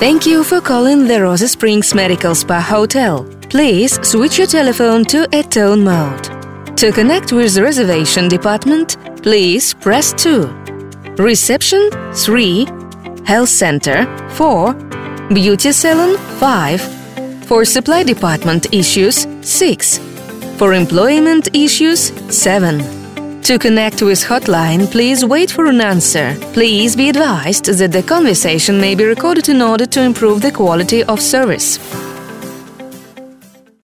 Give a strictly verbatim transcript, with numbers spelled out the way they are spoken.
Thank you for calling the Rose Springs Medical Spa Hotel. Please switch your telephone to a tone mode. To connect with the reservation department, please press two. Reception three. Health Center four. Beauty Salon five. For supply department issues six. For employment issues seven. To connect with hotline, please wait for an answer. Please be advised that the conversation may be recorded in order to improve the quality of service.